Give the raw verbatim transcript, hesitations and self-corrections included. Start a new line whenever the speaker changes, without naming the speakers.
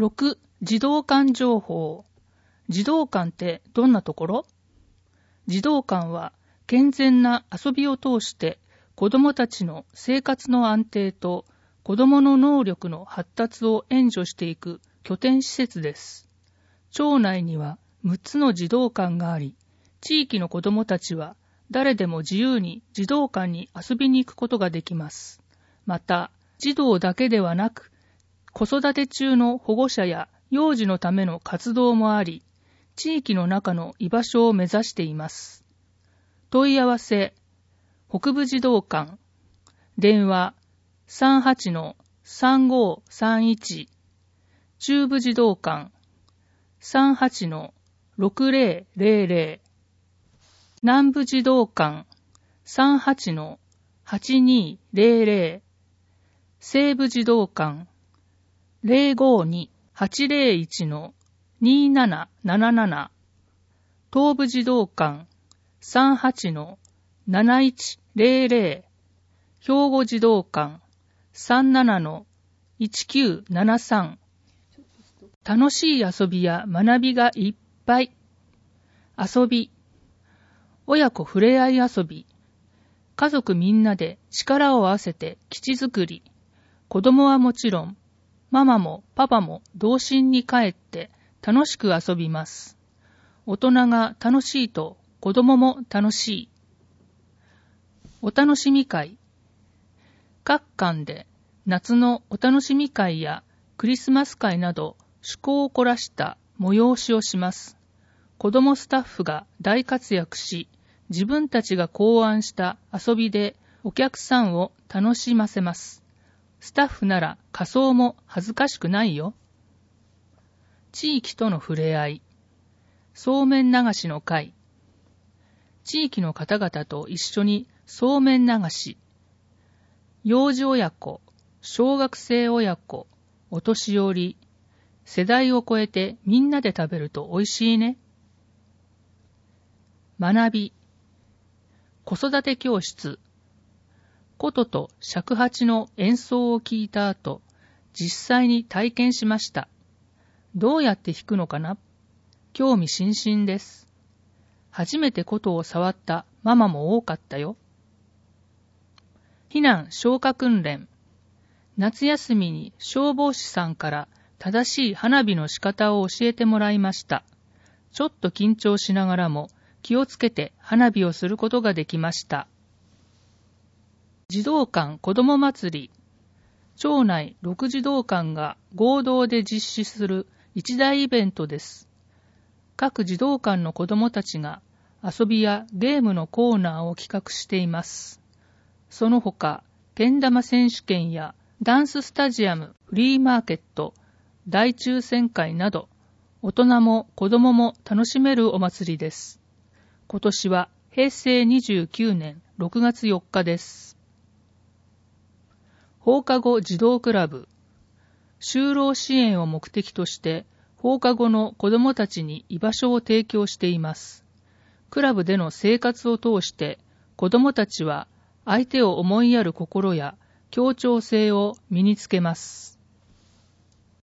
ろく. 児童館情報。児童館ってどんなところ？児童館は健全な遊びを通して子どもたちの生活の安定と子どもの能力の発達を援助していく拠点施設です。町内にはむっつの児童館があり、地域の子どもたちは誰でも自由に児童館に遊びに行くことができます。また、児童だけではなく、子育て中の保護者や幼児のための活動もあり、地域の中の居場所を目指しています。問い合わせ、北部児童館、電話 さんはちのさんごさんいち、中部児童館 さんはちのろくぜろぜろぜろ、南部児童館 さんはちのはちにぜろぜろ、西部児童館 ぜろごにはちぜろいちのになななななな、東部児童館 さんはちのなないちぜろぜろ、兵庫児童館 さんななのいちきゅうななさん。楽しい遊びや学びがいっぱい。遊び、親子ふれあい遊び、家族みんなで力を合わせて基地作り、子供はもちろん、ママもパパも童心に帰って楽しく遊びます。大人が楽しいと子供も楽しい。お楽しみ会。各館で夏のお楽しみ会やクリスマス会など趣向を凝らした催しをします。子供スタッフが大活躍し、自分たちが考案した遊びでお客さんを楽しませます。スタッフなら仮装も恥ずかしくないよ。地域との触れ合い。そうめん流しの会。地域の方々と一緒にそうめん流し。幼児親子、小学生親子、お年寄り、世代を超えてみんなで食べると美味しいね。学び。子育て教室。琴と尺八の演奏を聞いた後、実際に体験しました。どうやって弾くのかな？興味津々です。初めて琴を触ったママも多かったよ。避難消火訓練。夏休みに消防士さんから正しい花火の仕方を教えてもらいました。ちょっと緊張しながらも気をつけて花火をすることができました。児童館子ども祭り。町内ろく児童館が合同で実施する一大イベントです。各児童館の子どもたちが遊びやゲームのコーナーを企画しています。その他、けん玉選手権やダンススタジアム、フリーマーケット、大抽選会など、大人も子どもも楽しめるお祭りです。今年はへいせいにじゅうきゅうねんろくがつよっかです。放課後児童クラブ。就労支援を目的として放課後の子どもたちに居場所を提供しています。クラブでの生活を通して子どもたちは相手を思いやる心や協調性を身につけます。